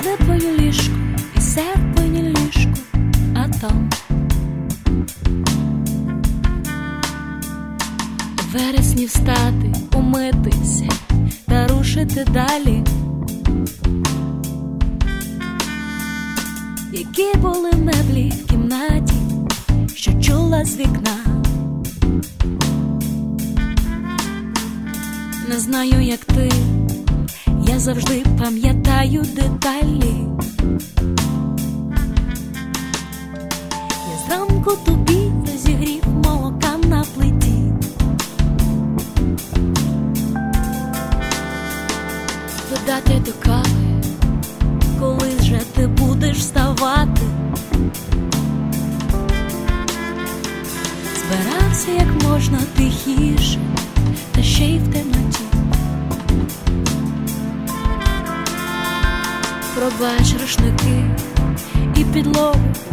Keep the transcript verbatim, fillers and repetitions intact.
де твоє ліжко і серпені ліжко, а там у вересні встати, умитися та рушити далі. Які були меблі в кімнаті, що чула з вікна. Не знаю, як ти, я завжди пам'ятаю деталі. Я зранку тобі розігрів молока на плиті. Додати до кави, коли вже ти будеш вставати. Збирався як можна тихіше, та ще й в темноті. Пробач рушники і підлогу,